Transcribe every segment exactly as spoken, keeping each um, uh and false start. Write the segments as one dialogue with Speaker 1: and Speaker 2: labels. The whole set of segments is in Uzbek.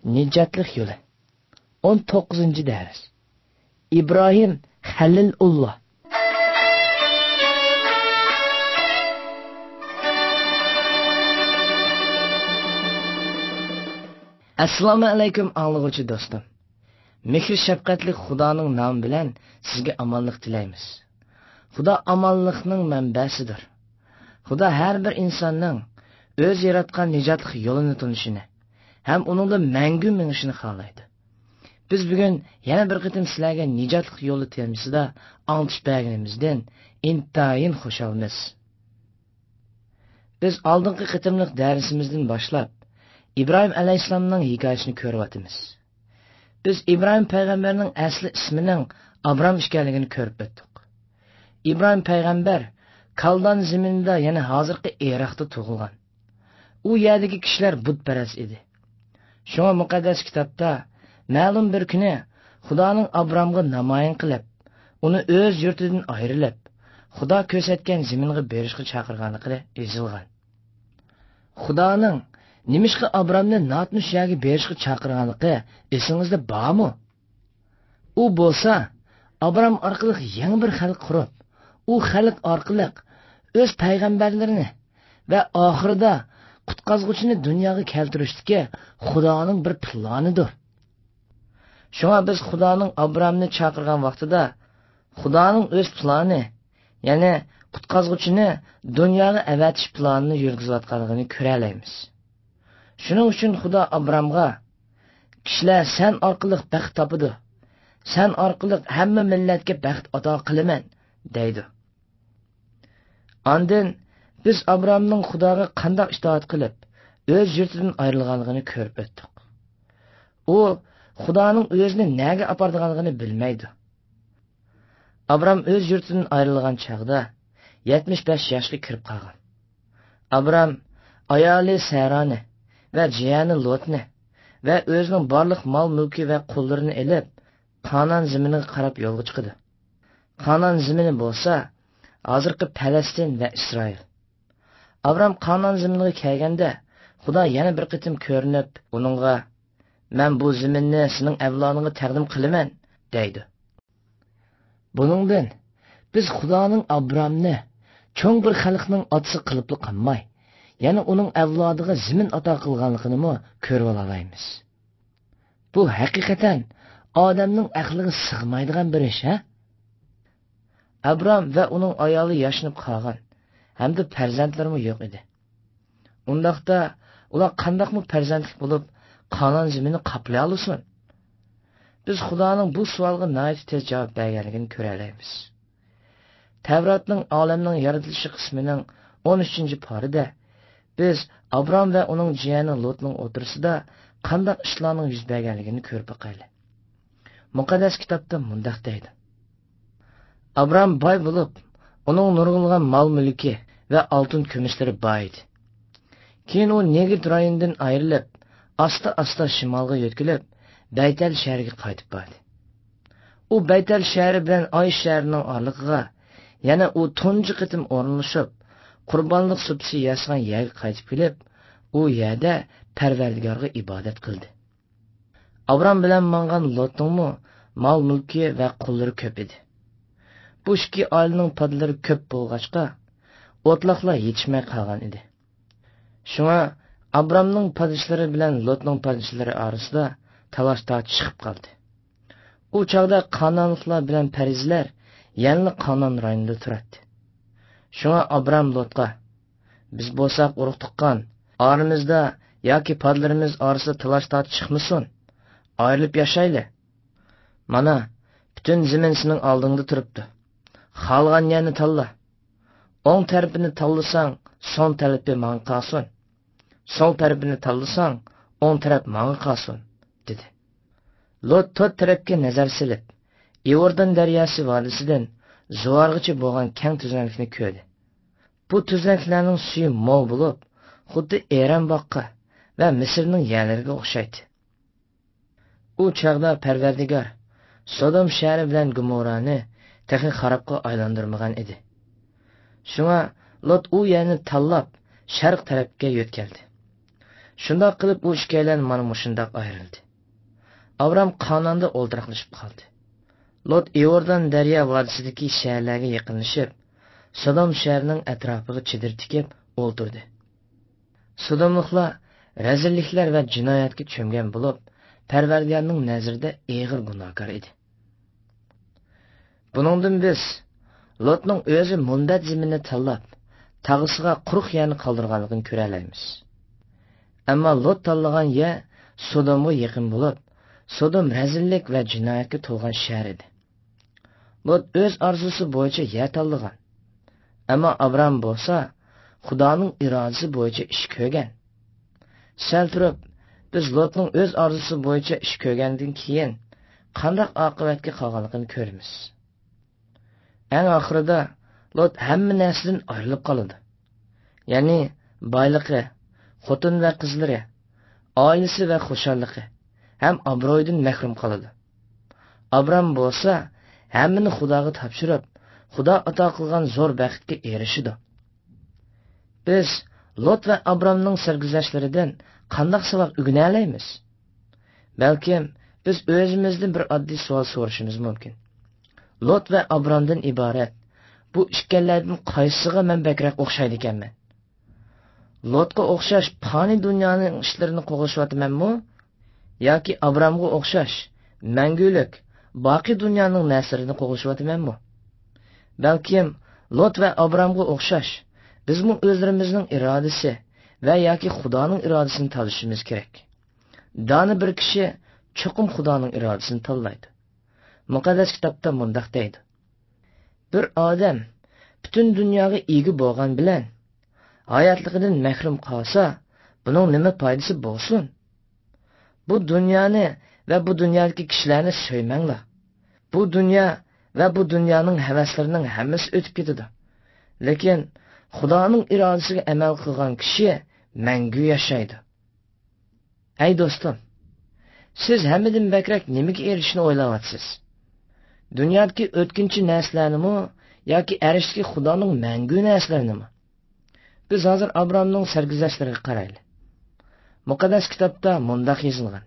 Speaker 1: Nijotlik yo'li. o'n to'qqizinchi dars. İbrahim Halilulloh. Assalomu alaykum anglag'uvchi do'stim. Mehr shafqatli Xudoning nomi bilan sizga omonlik tilaymiz. Xudo omonlikning manbasidir. Xudo har bir insonning o'z yaratgan nijotlik yo'lini tunishini ham uningda mangu minishini xohlaydi. Biz bugun yana bir qitim sizlarga nijotlik yo'li temasida anglatish berganimizdan intayin xursandmiz. Biz oldingi qitimlik darsimizdan boshlab İbrahim alayhissalomning hikoyasini ko'ryapmiz. Biz İbrahim payg'ambarning asli ismining Abram ekanligini ko'rib o'tdik. İbrahim payg'ambar Kaldan zaminida, ya'ni hozirgi Iroqda tug'ilgan. U yerdagi kishilar butparast edi. Shunga muqaddas kitobda ma'lum bir kuni Xudoning Abramga namoyon qilib, uni o'z yurtidan ayrilib, Xudo ko'rsatgan zaminga berishga chaqirganligi yozilgan. Xudoning nimishqa Abramni notnush yerga berishga chaqirganligi esingizda bormi? U bo'lsa, Abram orqali yangi bir xalq qurib, u xalq orqali o'z payg'ambarlarini va oxirida qutqazuvchini dunyoga keltirishdagi Xudoning bir planidir. Shunga biz Xudoning Abramni chaqirgan vaqtida Xudoning o'z plani, ya'ni qutqazuvchini dunyoga avatish planini yurgizayotganligini ko'ra olamiz. Shuning uchun Xudo Abramga kishilar sen orqali baxt topadi. Sen orqali hamma millatga baxt ato qilaman deydi. Ondan biz Abramning Xudoga qanday itoat qilib, o'z yurtidan ayrilganligini ko'rib o'tdik. U Xudoning o'zini nega apardiganligini bilmaydi. Abram o'z yurtidan ayrilgan chaqda yetmish besh yoshga kirib qolgan. Abram ayoli Sarani va jiyani Lotni va o'zining barliq mol-mulki va qullarini elib, Kanan zaminiga qarab yo'lga chiqdi. Kanan zamini bo'lsa, hozirgi Falastin va Isroil. Abram Kanan zaminiga kelganda, Xudo yana bir qitim ko'rinib, uningga "Men bu zaminni sening avlodingga taqdim qilaman" deydi. Buningdan biz Xudoning Abramni cho'ng bir xalqning otasi qilib qolmay, yana uning avlodiga zamin ato qilganligini mo ko'rib olamiz. Bu haqiqatan odamning aqliga sig'maydigan bir ish, ha? Abram va uning ayoli yashnab qolgan, hamda farzandlari yo'q edi. Undaqda ular qandaqmi farzandlik bo'lib, Kanan zaminini qoplay olsin? Biz Xudoning bu savolga nihoyat tez javob berganligini ko'ra olamiz. Tavratning olamning yaratilishi qismining o'n uchinchi parida biz Abram va uning jiyani Lotning o'tirisida qanday ishlarning yuz berganligini ko'rib boqaylik. Muqaddas kitobda mundaq deydi: Abram boy bo'lib, uning nurg'ulgan mol-mulki va oltin kumushlari bor edi. Keyin u Negid rayonidan ayrilib, asta-asta shimolga yo'tkilib, Baytal shahriga qaytib bordi. U Baytal shahri bilan Oy shahrining oraligiga, yana u tunji qitim o'rinlashib, qurbonlik supsi yasagan yerga qaytib kelib, u yerda Parvardigorga ibodat qildi. Abram bilan mangan Lotning mol-mulki va qullari ko'p edi. Bu ikki oilaning podlari ko'p bo'lg'achqa, o'tloqlar yetishmay qolgan edi. Shunga Abramning podishlari bilan Lotning podishlari orasida talash-tortish chiqib qoldi. U chaqda Kananliklar bilan parizlar yangi Kanan rayonida turadi. Shunga Abram Lotga: "Biz bo'lsak urug' tuqqan, oramizda yoki podlarimiz orasida talash-tortish chiqmasin. Ayrilib yashayli. Mana, butun zamin sening oldingda turibdi. Xalgan yerni tanla. O'ng tarafini tanlasang, so'ng tarafi menga qolsin. Sol tarafini tanlasang, o'ng taraf menga qolsin" dedi. Lot to'rt tarafga nazar silib, Iordan daryosi vodiysidan Zoargacha bo'lgan keng tuzaklikni ko'rdi. Bu tuzaklarning suvi mo'l bo'lib, xuddi Eron boqqa va Misrning yerlariga o'xshaydi. U chaqda Parvardigor Sodom shahri bilan Gomorrani texi xarobga aylantirmagan edi. Shunga Lot u yerni tanlab sharq tarafga yo'tkaldi. Shundoq qilib u ikkalan mana mushundoq ayrildi. Abram Kananda o'ltiraqlashib qoldi. Lot Iordan daryo vodisidagi shaharlarga yaqinlashib, Sodom shahrining atrofiga chidir tikib o'ltirdi. Sodomliklar razilliklar va jinoyatga cho'mgan bo'lib, Parvardigorning nazarida og'ir gunohkor edi. Buningdan biz Lotning o'zi munbat zaminni tanlab, tag'isiga quruq yerni qoldirganligini ko'ra olamiz. Ammo Lot tanlagan yer Sodomga yaqin bo'lib, Sodom razillik va jinoyatga to'lgan shahar edi. Lot o'z orzusi bo'yicha yer tanlagan. Ammo Abram bo'lsa, Xudoning irodasi bo'yicha ish ko'rgan. Sal turib, biz Lotning o'z orzusi bo'yicha ish ko'rgandan keyin qanday oqibatga qolganligini ko'ramiz. Eng oxirida Lot hamma narsadan ayrilib qoladi. Ya'ni boyligi, xotin va qizlari, oilasi va xushalliqi ham obro'yidan mahrum qoladi. Abram bo'lsa, hammani Xudoga topshirib, Xudo ato qilgan zo'r baxtga erishidi. Biz Lot va Abramning sarguzashtlaridan qanday savob o'rgana olamiz? Balkim biz o'zimizdan bir oddiy savol so'rashimiz mumkin. Lot va Abramdan iborat bu ikkalardan qaysisiga men bakroq o'xshaydi ekanman? Lotga o'xshash fani dunyoning ishlarini qo'g'ishyapmanmi? Yoki Abramga o'xshash mangulik, boqiy dunyoning narsalarini qo'g'ishyapmanmi? Balkim Lot va Abramga o'xshash bizning o'zlarimizning irodasi va yoki Xudoning irodasini tanlashimiz kerak. Dani bir kishi cho'qim Xudoning irodasini tanlaydi. Muqaddas kitobda mundaq deydi: bir odam butun dunyoga ega bo'lgan bilan hayotligidan mahrum qolsa, buning nima foydasi bo'lsin? Bu dunyoni va bu dunyodagi kishilarni so'ymanglar. Bu dunyo va bu dunyoning havaslarining hammasi o'tib ketadi. Lekin Xudoning irodasiga amal qilgan kishi mangu yashaydi. Ey do'stim, siz hammadan bakrak nimaga erishishni o'ylayapsiz? Dunyodagi o'tkinchi narsalarnimi yoki arishdagi Xudoning mangu narslarini? Biz hozir Abramning sarguzashtlariga qaraylik. Muqaddas kitobda mundaq yozilgan: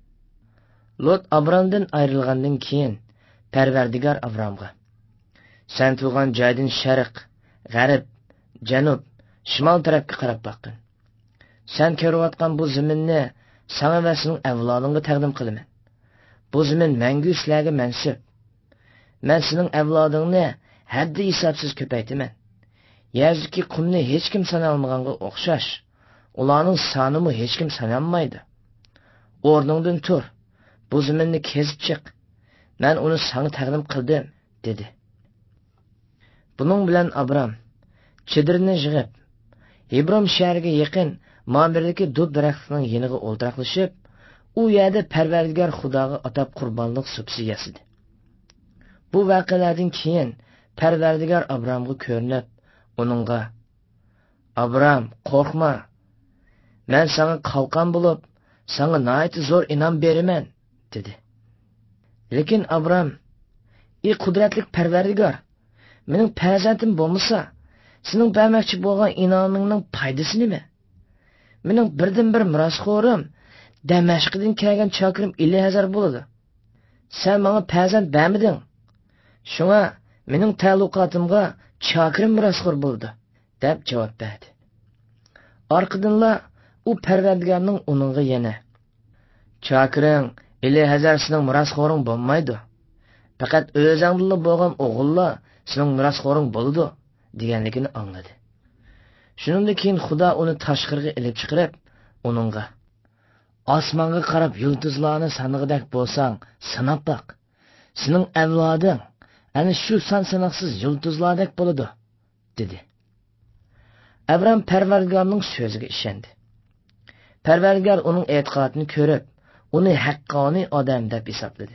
Speaker 1: Lot Abramdan ayrilgandan keyin Parvardigor Abramga: "Sen tug'an joydan sharq, g'arb, janub, shimol tarafga qarab boqqin. Sen ko'rayotgan bu zaminni sana va sening avlodingga taqdim qilaman. Bu zamin mangu sizlarga mansub. Men sening avlodingni haddi hisobsiz ko'paytiraman. Yerdagi qumni hech kim sanalmaganga o'xshash, ularning sonimi hech kim sanalmaydi. O'rningdan tur, bu zaminni kezib chiq. Men uni sana taqdim qildim", dedi. Buning bilan Abram chidirni yig'ib, Hebron shahriga yaqin Mambirdagi dub daraxtining yeniga o'ltiraqlashib, u yerda Parvardigor Xudoga atab qurbonlik supsi yasadi. Bu voqealardan keyin Parvardigor Abramga ko'rinib, uningga: "Abram, qo'rqma. Men sana qalqon bo'lib, sana nihoyat zo'r inom beraman", dedi. Lekin Abram: "Ey qudratli Parvardigor, mening farzandim bo'lmasa, sening bermoqchi bo'lgan inomingning foydasi nima? Mening birdan bir mirosxo'rim Damashqdan kelgan chokirim Elihazar bo'ladi. Sen menga farzand bermeding. Shunga mening ta'alluqotimga chokirim mirosxo'r bo'ldi", deb javob berdi. Orqadanla u Parvardigorning uningga yana: "Chokiring Elihazar sening mirosxo'ring bo'lmaydi. Faqat o'zingizda bo'lgan o'g'illar sening mirosxo'ring bo'ladi", deganligini angladi. Shuningdek keyin Xudo uni tashqariga ilib chiqarib, uningga: "Osmonga qarab yulduzlarni sanig'idek bo'lsang, sanab baq. Sening avloding ana shu son sanoqsiz yulduzlardek bo'ladi", dedi. Abram Parvardigorning so'ziga ishondi. Parvardigor uning e'tiqodini ko'rib, uni haqqoniy odam deb hisobladi.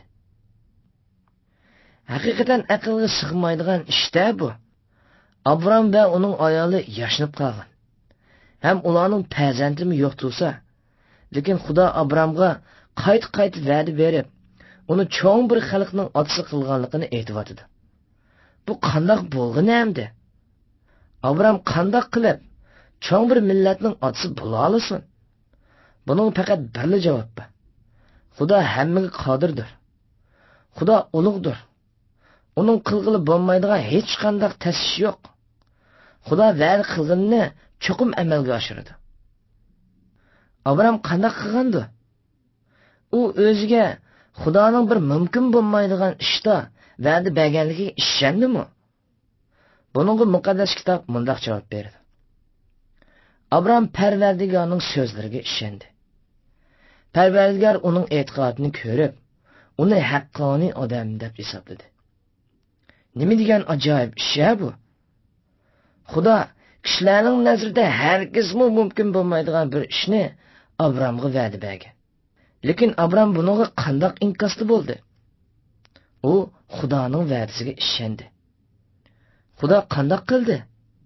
Speaker 1: Haqiqatan aqlga sig'maydigan ishda bu. Abram va uning ayoli yashnab qolgan. Ham ularning farzandimi yo'q tursa, lekin Xudo Abramga qayt-qayt va'da berib, uni cho'ng bir xalqning otasi qilganligini aytibdi. Bu qandoq bo'lg'ini hamdi? Abram qandoq qilib cho'ng bir millatning otasi bo'la olsin? Buning faqat birli javob bor. Xudo hammaga qodirdir. Xudo ulug'dir. Uning qilg'ili bo'lmaydigan hech qanday tasish yo'q. Xudo va'da qilganini cho'qim amalga oshiradi. Abram qanday qilgandi? U o'ziga Xudoning bir mumkin bo'lmaydigan ishda va'da berganligiga ishondimi? Buningga muqaddas kitob mundaq javob berdi. Abram Parvardigorning so'zlariga ishondi. Parvardigor uning e'tiqodini ko'rib, uni haqqoniy odam deb hisobladi. Nima degan ajoyib ish bu? Xudo kishilarning nazarida hargizmi mumkin bo'lmaydigan bir ishni Abramga va'da bergan. Lekin Abram buningga qanday inkosli bo'ldi? U Xudoning va'dasiga ishondi. Xudo qanday qildi?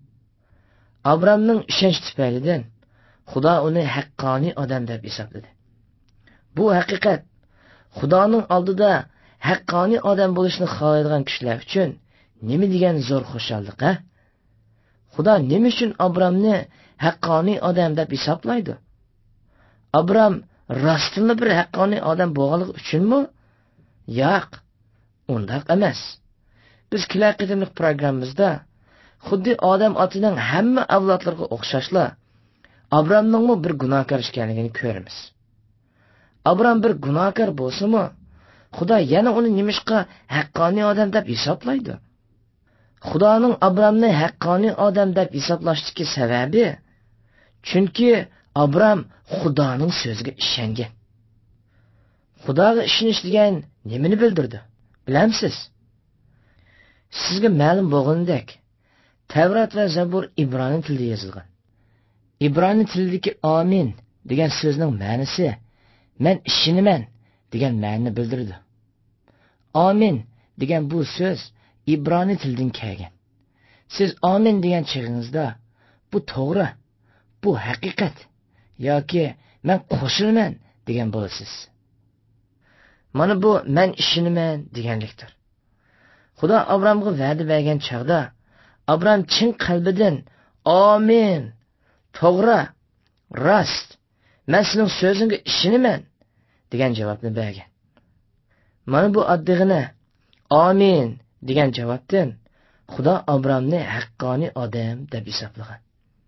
Speaker 1: Abramning ishonch tufaylidan Xudo uni haqqoniy odam deb hisobladi. Bu haqiqat Xudoning oldida haqqoniy odam bo'lishni xohlaydigan kishilar uchun nima degan zo'r xushallik, ha? Xudo nima uchun Abramni haqqoniy odam deb hisoblaydi? Abram rostini bir haqqoniy odam bo'lganligi uchunmi? Yo'q, undaq emas. Biz kelar qadimlik programmamizda xuddi odam otining hamma avlodlariga o'xshashla Abramning bir gunohkor ekanligini ko'ramiz. Abram bir gunohkor bo'lsa-mu, Xudo yana uni nimishqa haqqoniy odam deb hisoblaydi. Xudoning Abramni haqqoniy odam deb hisoblashdagi sababi chunki Abram Xudoning so'ziga ishongan. Xudoga ishonish degan nimani bildirdi? Bilamsiz? Sizga ma'lum bo'lgandek, Tavrat va Zabur ibroniy tilida yozilgan. İbrani tilidagi amin degan so'zning ma'nosi men ishonaman degan ma'noni bildirdi. Amin degan bu so'z İbrani tilidan kelgan. Siz amin degan chig'ingizda bu to'g'ri, bu haqiqat yoki men qo'shilaman degan bo'lasiz. Mana bu men ishonaman deganlikdir. Xudo Abramga va'da bergan chaqda Abram chin qalbidan amin, to'g'ri, rost, men sening so'zingga ishonaman degan javobni bergan. Mana bu oddig'ini amin degan javobdan Xudo Abramni haqqoniy odam deb hisoblagan.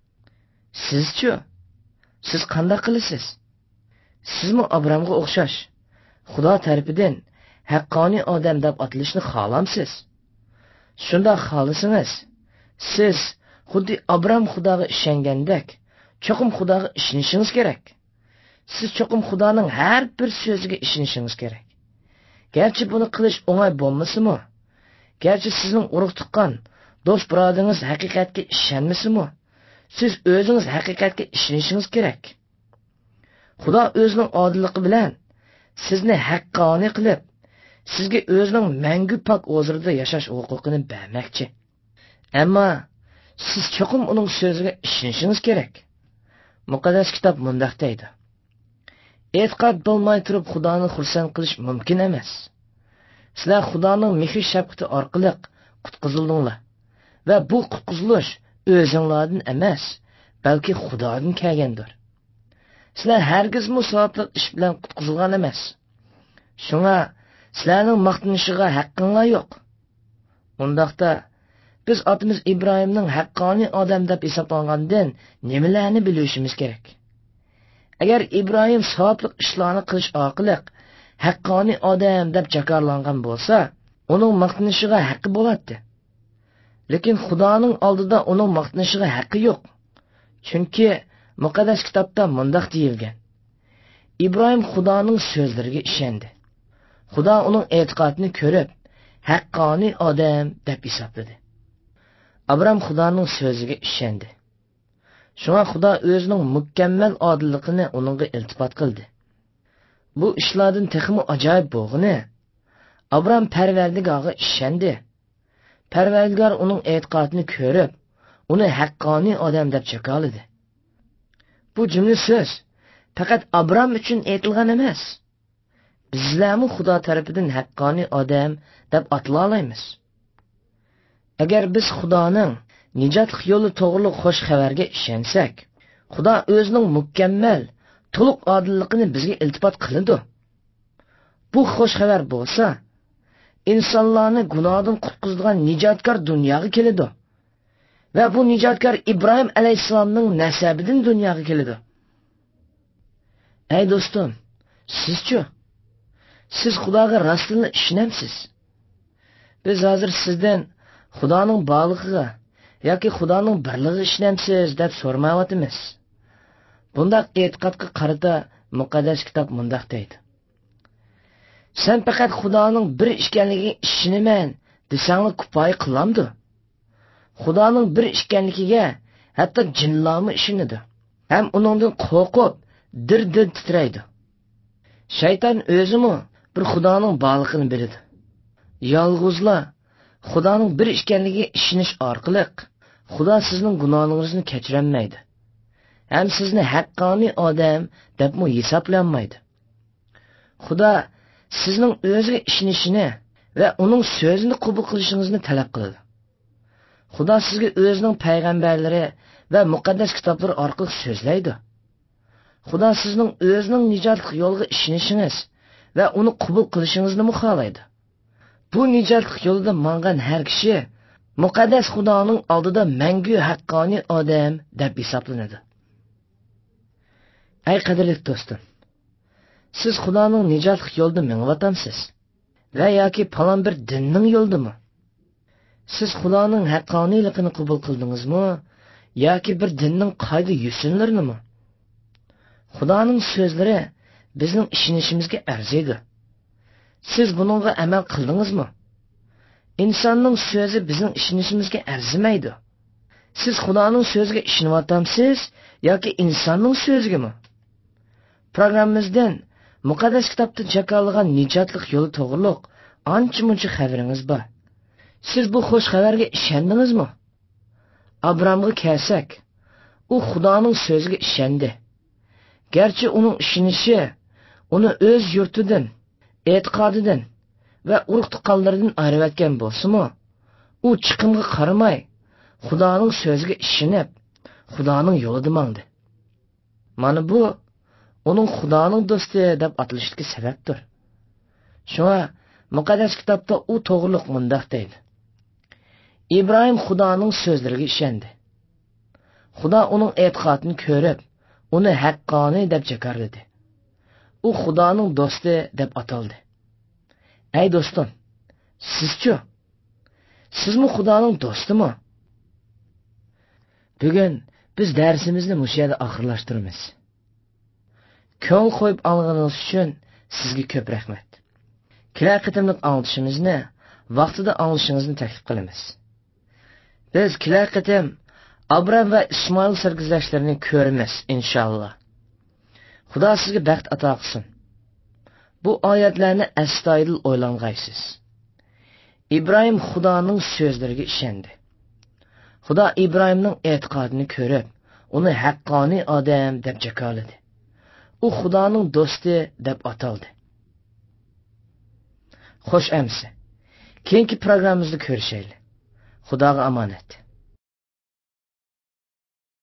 Speaker 1: Siz-chi? Siz qanday qilasiz? Sizmi Abramga o'xshash Xudo tarafidan haqqoniy odam deb atilishni xohlamsiz? Shunda xohlasangiz, siz xuddi Abram Xudoga ishongandek, cho'qim Xudoga ishonishingiz kerak. Siz cho'qim Xudoning har bir so'ziga ishonishingiz kerak. Garchi buni qilish o'ng'ay bo'lmasa-mu, garchi sizning urug' tuqqan do'st birodingiz haqiqatga ishonmasa-mu, siz o'zingiz haqiqatga ishonishingiz kerak. Xudo o'zining odilligi bilan sizni haqqoniy qilib, sizga o'zining mangu pok o'zrida yashash huquqini bermoqchi. Ammo siz cho'qim uning so'ziga ishonishingiz kerak. Muqaddas kitob mundaq deydi: E'tiqod bo'lmay turib Xudoni xursand qilish mumkin emas. Sizlar Xudoning mehr shafqati orqali qutqizildinglar va bu qutqizilish o'zinglardan emas, balki Xudodan kelgandir. Sizlar hargiz musofirlik ish bilan qutqizilgan emas. Shunga sizlarning maqtanishiga haqqinglar yo'q. Undaqda biz otimiz Ibrohimning haqqoniy odam deb hisoblangandan nimalarni bilishimiz kerak? Agar Ibrohim savobli ishlarni qilish orqali haqqoniy odam deb jakarlangan bo'lsa, uning maqtanishiga haqqi bo'ladi. Lekin Xudoning oldida uning maqtanishiga haqqi yo'q. Chunki muqaddas kitobda mundaq deyilgan: Ibrohim Xudoning so'zlariga ishondi. Xudo uning e'tiqodini ko'rib, haqqoniy odam deb hisobladi. Abram Xudoning so'ziga ishondi. Shunga Xudo o'zining mukammal odilligini uningga iltifot qildi. Bu ishlardan texmi ajoyib bo'lg'ini, Abram Parvardigorga ishondi. Parvardigor uning e'tiqodini ko'rib, uni haqqoniy odam deb jakoladi. Bu jumla so'z faqat Abram uchun aytilgan emas. Bizlarmi Xudo tarafidan haqqoniy odam deb atala olamiz. Agar biz Xudoning nijotlik yo'li to'g'riliq xush xabarga ishonsak, Xudo o'zining mukammal, to'liq odilligini bizga iltifot qiladi. Bu xush xabar bo'lsa, insonlarni gunohdan qutqizadigan nijotkor dunyoga keladi. Va bu nijotkor Ibrohim alayhissalomning nasabidan dunyoga keladi. Ey do'stim, sizchi? Siz Xudoga rostini ishonamsiz? Biz hozir sizdan Xudoning borligiga yoki Xudoning birligiga ishonamsiz deb so'ramayotimiz. Bundaq e'tiqodga qarata muqaddas kitob mundaq deydi. Sen faqat Xudoning bir ekanligiga ishonaman desanglar kifoya qilamdi. Xudoning bir ekanligiga hatto jinlarmi ishonadi. Ham uningdan qo'rqib, dir-dir titraydi. Shayton o'zimi bir Xudoning borligini biladi. Yolg'izlar Xudoning bir ekanligiga ishonish orqali Xudo sizning gunohlaringizni kechirolmaydi. Ham sizni haqqoniy odam debmi hisoblanmaydi. Xudo sizning o'ziga ishonishini va uning so'zini qabul qilishingizni talab qiladi. Xudo sizga o'zining payg'ambarlari va muqaddas kitoblari orqali so'zlaydi. Xudo sizning o'zining nijotlik yo'liga ishonishingiz va uni qabul qilishingizni xohlaydi. Bu nijotlik yo'lida mangan har kishi muqaddas Xudoning oldida mangu haqqoniy odam deb hisoblanadi. Ey qadrli do'stim, siz Xudoning nijotlik yo'lida mengvatamsiz va yoki falon bir dinning yo'ldimi? Siz Xudoning haqqoniyligini qabul qildingizmi yoki bir dinning qoida yo'sinlarini? Xudoning so'zlari bizning ishonishimizga arziydi. Siz buningga amal qildingizmi? İnsanning so'zi bizning ishonishimizga arzimaydi. Siz Xudoning so'ziga ishonayotamsiz yoki insonning so'zigami? Programmamizdan muqaddas kitobda jakarlagan nijotlik yo'li to'g'riliq ancha-muncha xabaringiz bor. Siz bu xush xabarga ishondingizmi? Abramga kelsak, u Xudoning so'ziga ishondi. Garchi uning ishonishi uni o'z yurtidan, e'tiqodidan va urug'-tuqqanlaridan ayirayotgan bo'lsa-mu, u chiqimga qaramay Xudoning so'ziga ishonib, Xudoning yo'lida mangdi. Mana bu uning Xudoning do'sti deb atilishiga sababdir. Shunga muqaddas kitobda u to'g'riliq mundaq deydi. İbrahim Xudoning so'zlariga ishondi. Xudo uning e'tiqodini ko'rib, uni haqqoniy deb jakarladi. U Xudoning do'sti deb ataldi. Ey do'stim, sizchi? Sizmi Xudoning do'stimi? Bugun biz darsimizni mush yerda oxirlashtiramiz. Ko'ngil qo'yib olganingiz uchun sizga ko'p rahmat. Kelar qatimliq anglitishimizni vaqtida anglishingizni taklif qilamiz. Biz kelar qatim Abram va Ismoil sarguzashtlarini ko'ramiz inshaalloh. Xudo sizga baxt ato qilsin. Bu oyatlarni astoydil o'ylangaysiz. İbrahim Xudoning so'zlariga ishondi. Xudo İbrahimning e'tiqodini ko'rib, uni haqqoniy odam deb jakoladi. U Xudoning do'sti deb ataldi. Xo'sh amsi. Keyingi programmamizda ko'rishaylik. Xudoga omonat.